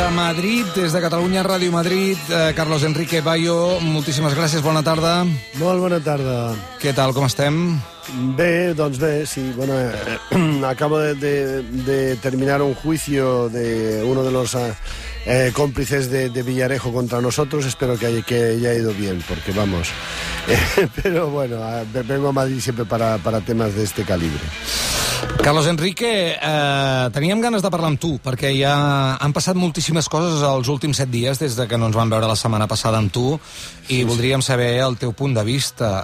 Madrid, des de Catalunya Ràdio Madrid, Carlos Enrique Bayo, moltíssimes gràcies, bona tarda. Molt bona tarda. Què tal, com estem? Bé, doncs bé, sí. Bueno, acabo de terminar un juicio de uno de los cómplices de Villarejo contra nosotros. Espero que haya ido bien, porque vamos. Pero bueno, vengo a Madrid siempre para temas de este calibre. Carlos Enrique, teníem ganes de parlar amb tu, perquè ja han passat moltíssimes coses els últims 7 dies des de que no ens vam veure la setmana passada amb tu, i voldríem saber el teu punt de vista.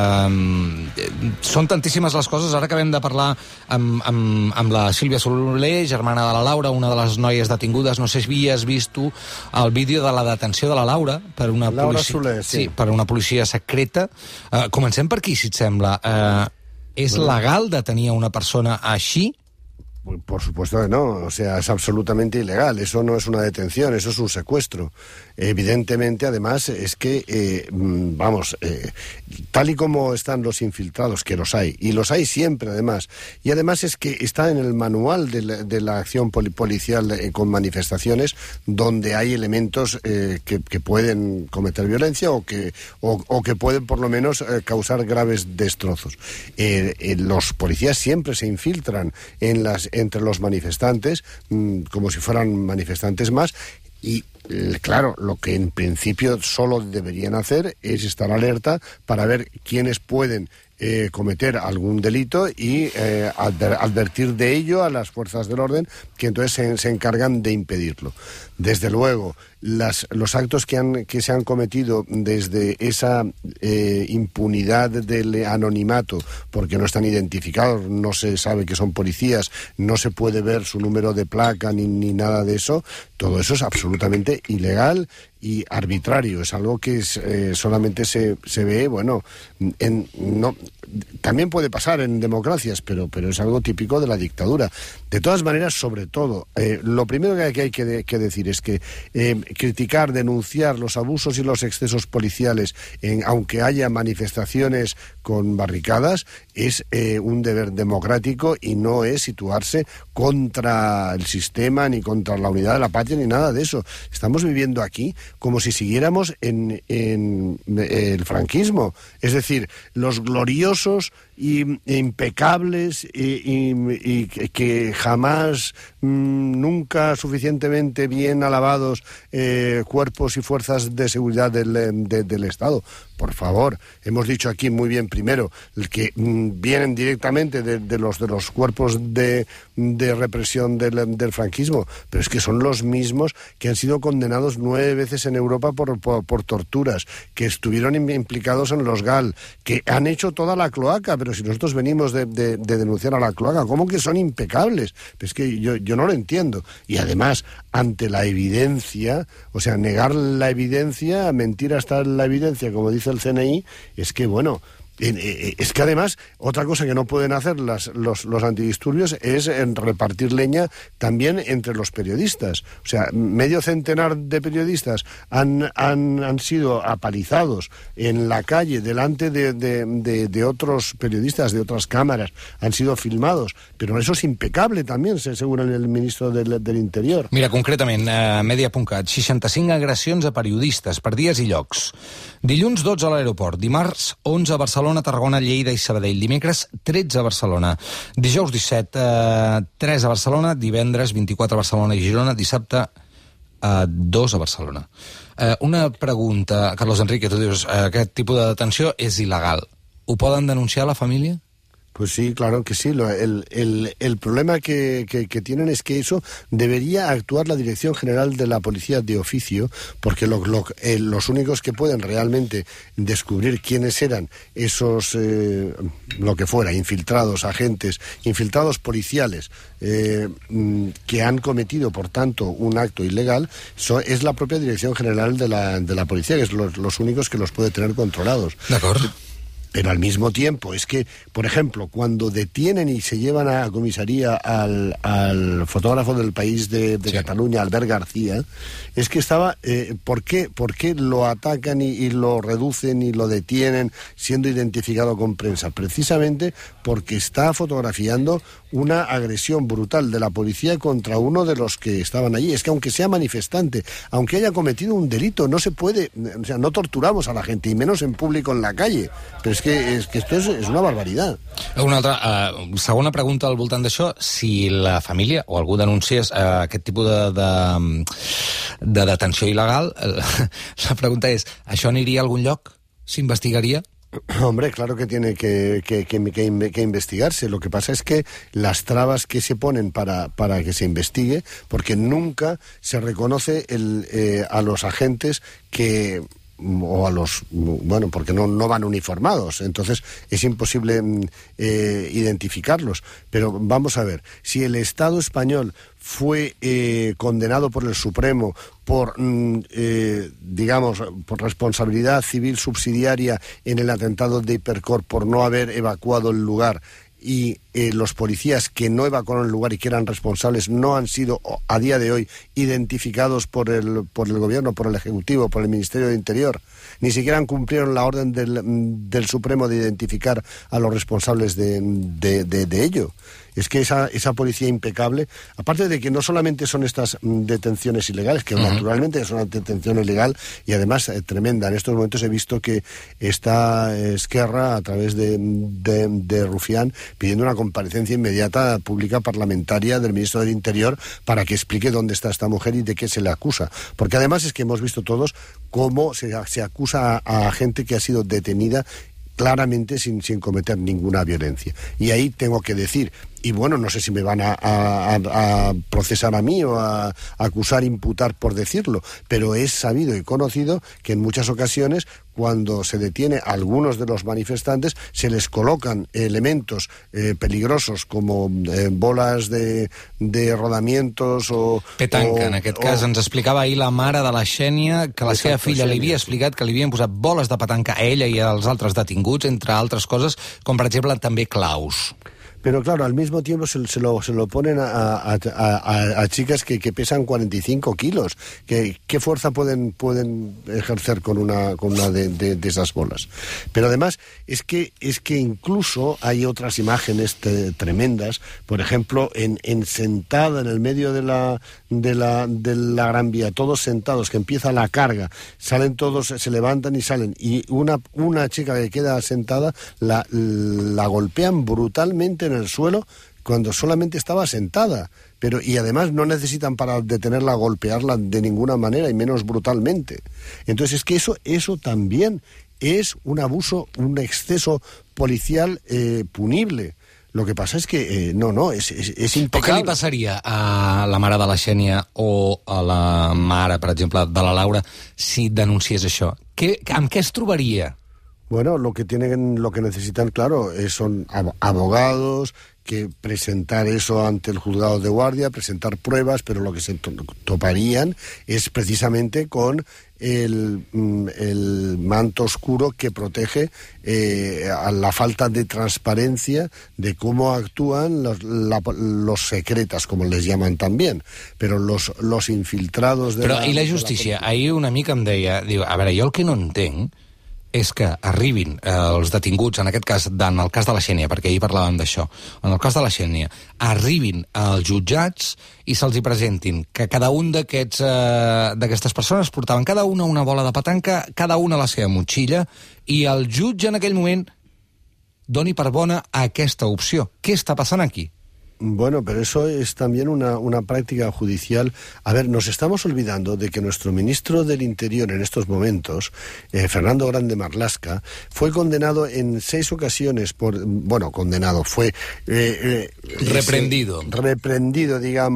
Són tantíssimes les coses. Ara acabem de parlar amb la Sílvia Soler, germana de la Laura, una de les noies detingudes. No sé si havies vist tu el vídeo de la detenció de la Laura per una Laura policia... Soler, sí. Per una policia secreta. Comencem per aquí, si et sembla. ¿Es legal detenir a una persona així? Por supuesto que no, o sea, es absolutamente ilegal. Eso no es una detención, eso es un secuestro. Evidentemente, además, es que, tal y como están los infiltrados, que los hay, y los hay siempre, además, y además es que está en el manual de la acción policial con manifestaciones, donde hay elementos que pueden cometer violencia o que pueden, por lo menos, causar graves destrozos. Los policías siempre se infiltran entre los manifestantes, como si fueran manifestantes más, y claro, lo que en principio solo deberían hacer es estar alerta para ver quiénes pueden cometer algún delito y advertir de ello a las fuerzas del orden, que entonces se encargan de impedirlo. Desde luego, los actos que se han cometido desde esa impunidad del anonimato, porque no están identificados, no se sabe que son policías, no se puede ver su número de placa ni nada de eso, todo eso es absolutamente ilegal y arbitrario. Es algo que solamente se ve, bueno, también puede pasar en democracias, pero es algo típico de la dictadura. De todas maneras, sobre todo, lo primero que hay que decir es que criticar, denunciar los abusos y los excesos policiales, aunque haya manifestaciones con barricadas, es un deber democrático y no es situarse contra el sistema, ni contra la unidad de la patria, ni nada de eso. Estamos viviendo aquí como si siguiéramos en el franquismo. Es decir, los gloriosos e impecables y que jamás, nunca suficientemente bien alabados cuerpos y fuerzas de seguridad del Estado. Por favor, hemos dicho aquí muy bien primero que vienen directamente de los cuerpos de represión del franquismo, pero es que son los mismos que han sido condenados 9 veces en Europa por torturas, que estuvieron implicados en los GAL, que han hecho toda la cloaca. Pero si nosotros venimos de denunciar a la cloaca, ¿cómo que son impecables? Es que yo no lo entiendo. Y además, ante la evidencia, o sea, negar la evidencia, mentir hasta la evidencia, como dice el CNI, es que, bueno... Es que además, otra cosa que no pueden hacer los antidisturbios es repartir leña también entre los periodistas. O sea, medio centenar de periodistas han sido apalizados en la calle delante de otros periodistas, de otras cámaras, han sido filmados, pero eso es impecable también, según el ministro del Interior. Mira, concretament, Media.cat, 65 agressions a periodistes per dies i llocs. Dilluns 12 a l'aeroport, dimarts 11 a Barcelona, Tarragona, Lleida i Sabadell, dimecres 13 a Barcelona, dijous 17 3 a Barcelona, divendres 24 a Barcelona i Girona, dissabte 2 a Barcelona. Una pregunta, Carlos Enrique, tu dius, aquest tipus de detenció és il·legal. Ho poden denunciar la família? Pues sí, claro que sí. El problema que tienen es que eso debería actuar la Dirección General de la Policía de oficio, porque los únicos que pueden realmente descubrir quiénes eran esos, lo que fuera, infiltrados, agentes, infiltrados policiales, que han cometido, por tanto, un acto ilegal, es la propia Dirección General de la Policía, que es los únicos que los puede tener controlados. D'acord. Pero al mismo tiempo, es que, por ejemplo, cuando detienen y se llevan a comisaría al fotógrafo del País de Cataluña, Albert García, es que estaba... ¿por qué lo atacan y lo reducen y lo detienen siendo identificado con prensa? Precisamente porque está fotografiando una agresión brutal de la policía contra uno de los que estaban allí. Es que aunque sea manifestante, aunque haya cometido un delito, no se puede... O sea, no torturamos a la gente, y menos en público en la calle. Pero es que esto és una barbaritat. Una altra, segona pregunta al voltant d'això, si la família o algú denunciés aquest tipus de detenció il·legal, la pregunta és, això aniria a algun lloc? ¿S'investigaria? Hombre, claro que tiene que investigarse. Lo que pasa es que las trabas que se ponen para que se investigue, porque nunca se reconoce a los agentes que... o a los... bueno, porque no van uniformados, entonces es imposible identificarlos. Pero vamos a ver, si el Estado español fue condenado por el Supremo por, digamos, por responsabilidad civil subsidiaria en el atentado de Hipercor por no haber evacuado el lugar, y los policías que no evacuaron el lugar y que eran responsables no han sido a día de hoy identificados por el gobierno, por el Ejecutivo, por el Ministerio de Interior, ni siquiera cumplieron la orden del Supremo de identificar a los responsables de ello. Es que esa policía impecable, aparte de que no solamente son estas detenciones ilegales, que naturalmente es una detención ilegal y además tremenda. En estos momentos he visto que está Esquerra, a través de Rufián, pidiendo una comparecencia inmediata pública parlamentaria del ministro del Interior para que explique dónde está esta mujer y de qué se le acusa. Porque además es que hemos visto todos cómo se acusa a gente que ha sido detenida claramente sin cometer ninguna violencia. Y ahí tengo que decir, y bueno, no sé si me van a procesar a mí o a acusar, imputar por decirlo, pero es sabido y conocido que en muchas ocasiones, cuando se detiene a algunos de los manifestantes, se les colocan elementos peligrosos como bolas de rodamientos o... Petanca, en aquest cas. Ens explicava ahir la mare de la Xènia que la seva filla li havia explicat que li havien posat boles de petanca a ella i als altres detinguts, entre altres coses, com per exemple també claus. Pero claro, al mismo tiempo se lo ponen a chicas que pesan 45 kilos. ¿Qué fuerza pueden ejercer con una de esas bolas? Pero además es que incluso hay otras imágenes tremendas. Por ejemplo, en sentada en el medio de la Gran Vía, todos sentados, que empieza la carga, salen todos, se levantan y salen, y una chica que queda sentada la golpean brutalmente en el suelo cuando solamente estaba sentada, y además no necesitan para detenerla golpearla de ninguna manera, y menos brutalmente. Entonces es que eso también es un abuso, un exceso policial punible. Lo que pasa es que és impecable. Què li passaria a la mare de la Xènia o a la mare, per exemple, de la Laura si denunciés això? Amb què es trobaria? Bueno, lo que necesitan, claro, son abogados, que presentar eso ante el juzgado de guardia, presentar pruebas, pero lo que se toparían es precisamente con el manto oscuro que protege a la falta de transparencia de cómo actúan los secretas, como les llaman también, pero los infiltrados de Però i la justícia? Ahir una mica em deia, diu, a veure, jo el que no entenc és que arribin els detinguts, en aquest cas, en el cas de la Xènia, perquè ahir parlàvem d'això, en el cas de la Xènia, arribin als jutjats i se'ls hi presentin que cada un d'aquestes persones portaven cada una bola de petanca, cada una a la seva motxilla, i el jutge en aquell moment doni per bona aquesta opció. Què està passant aquí? Bueno, pero eso es también una práctica judicial. A ver, nos estamos olvidando de que nuestro ministro del Interior en estos momentos, Fernando Grande Marlaska, fue condenado en 6 ocasiones fue reprendido, digamos,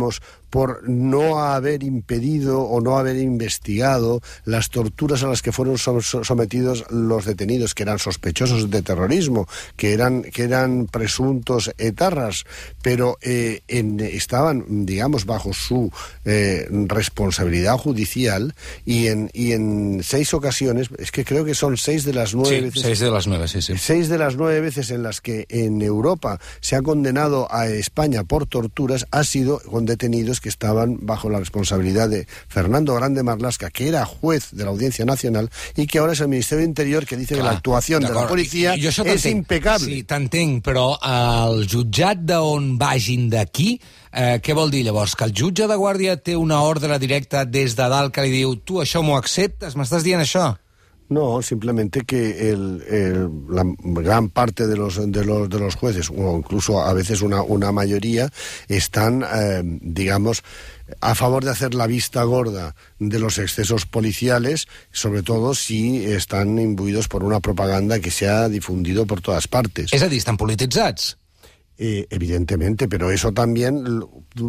por no haber impedido o no haber investigado las torturas a las que fueron sometidos los detenidos, que eran sospechosos de terrorismo, que eran presuntos etarras, pero estaban, digamos, bajo su responsabilidad judicial, y en 6 ocasiones, es que creo que son 6 de las 9 veces... 6 de las 9, sí. 6 de las 9 veces en las que en Europa se ha condenado a España por torturas ha sido con detenidos que estaban bajo la responsabilidad de Fernando Grande Marlaska, que era juez de la Audiencia Nacional y que ahora es el Ministerio de Interior, que dice que la actuación de la policia és impecable. Sí, t'entenc, però el jutjat d'on vagin d'aquí, què vol dir llavors? Que el jutge de guàrdia té una ordre directa des de dalt que li diu tu això m'ho acceptes? M'estàs dient això? No, simplemente que la gran parte de los jueces, o incluso a veces una mayoría, están, digamos, a favor de hacer la vista gorda de los excesos policiales, sobre todo si están imbuidos por una propaganda que se ha difundido por todas partes. És a dir, estan polititzats? Evidentemente, pero eso también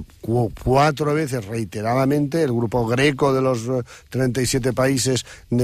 4 veces reiteradamente el grupo Greco de los 37 países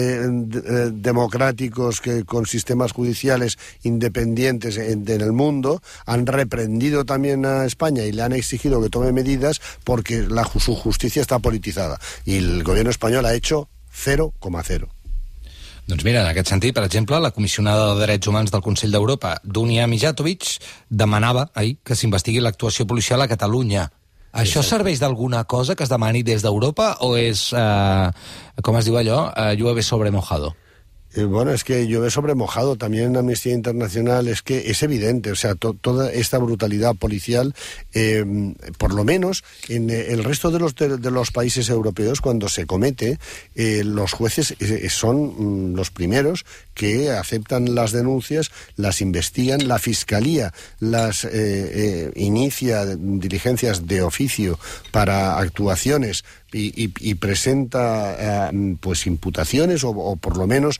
democráticos con sistemas judiciales independientes en el mundo han reprendido también a España y le han exigido que tome medidas porque su justicia está politizada, y el gobierno español ha hecho 0,0. Doncs mira, en aquest sentit, per exemple, la comissionada de Drets Humans del Consell d'Europa, Dunja Mijatovic, demanava ahir que s'investigui l'actuació policial a Catalunya. Això serveix d'alguna cosa que es demani des d'Europa o és, com es diu allò, llueve sobre mojado? Bueno, es que llueve sobre mojado. También en Amnistía Internacional es que es evidente, o sea, toda esta brutalidad policial, por lo menos en el resto de los países europeos, cuando se comete, los jueces son los primeros que aceptan las denuncias, las investigan, la Fiscalía las inicia diligencias de oficio para actuaciones y presenta pues imputaciones o por lo menos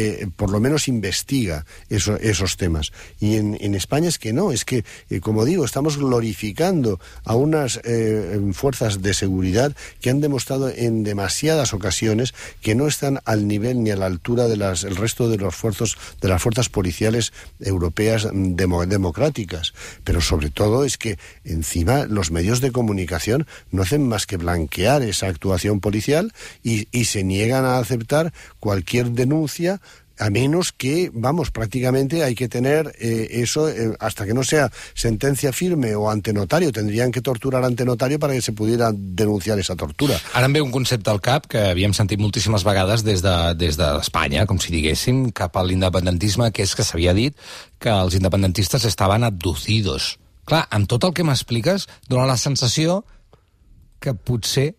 investiga esos temas. Y en España es que no, es que como digo, estamos glorificando a unas fuerzas de seguridad que han demostrado en demasiadas ocasiones que no están al nivel ni a la altura de el resto de las fuerzas policiales europeas democráticas. Pero sobre todo es que encima los medios de comunicación no hacen más que blanquear esa actuación policial y se niegan a aceptar cualquier denuncia, a menos que, vamos, prácticamente hay que tener eso hasta que no sea sentencia firme o ante notario. Tendrían que torturar ante notario para que se pudiera denunciar esa tortura. Ara em ve un concepte al cap que havíem sentit moltíssimes vegades des d'Espanya, com si diguéssim, cap a l'independentisme, que és que s'havia dit que els independentistes estaven abducidos. Clar, amb tot el que m'expliques, dona la sensació que potser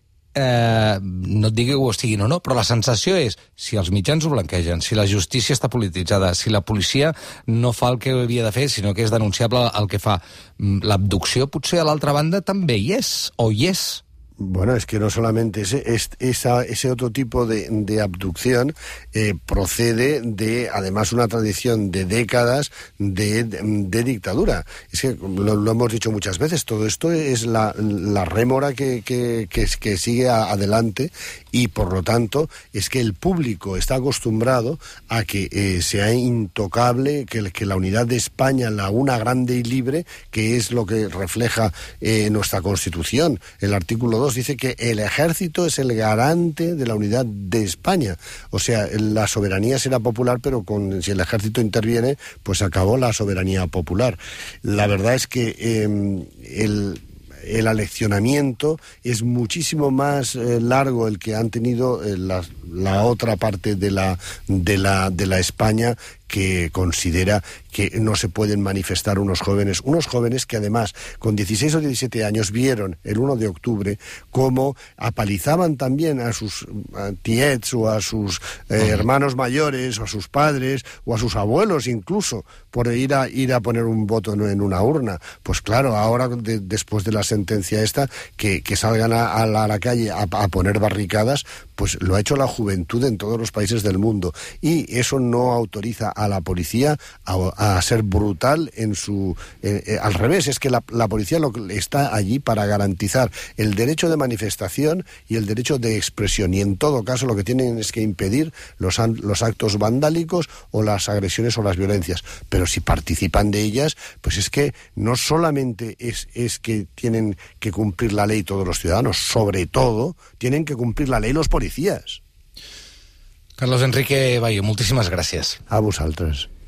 no et digui que ho estiguin o no, però la sensació és, si els mitjans ho blanquegen, si la justícia està polititzada, si la policia no fa el que havia de fer, sinó que és denunciable el que fa, l'abducció potser a l'altra banda també hi és, o hi és. Bueno, es que no solamente ese otro tipo de abducción procede de, además, una tradición de décadas de dictadura. Es que lo hemos dicho muchas veces, todo esto es la rémora que sigue adelante, y por lo tanto es que el público está acostumbrado a que sea intocable, que la unidad de España, la una grande y libre, que es lo que refleja nuestra Constitución. El artículo 2 dice que el ejército es el garante de la unidad de España. O sea, la soberanía será popular, pero si el ejército interviene, pues acabó la soberanía popular. La verdad es que el aleccionamiento es muchísimo más largo el que han tenido la otra parte de la España, que considera que no se pueden manifestar unos jóvenes que además con 16 o 17 años vieron el 1 de octubre cómo apalizaban también a sus tiets o a sus hermanos mayores o a sus padres o a sus abuelos incluso por ir a poner un voto en una urna. Pues claro, ahora después de la sentencia esta, que salgan a la calle a poner barricadas, pues lo ha hecho la juventud en todos los países del mundo, y eso no autoriza a la policía a ser brutal en su... al revés, es que la policía está allí para garantizar el derecho de manifestación y el derecho de expresión, y en todo caso lo que tienen es que impedir los actos vandálicos o las agresiones o las violencias. Pero si participan de ellas, pues es que no solamente es que tienen que cumplir la ley todos los ciudadanos, sobre todo tienen que cumplir la ley los policías. Carlos Enrique Bayo, moltíssimes gràcies. A vosaltres.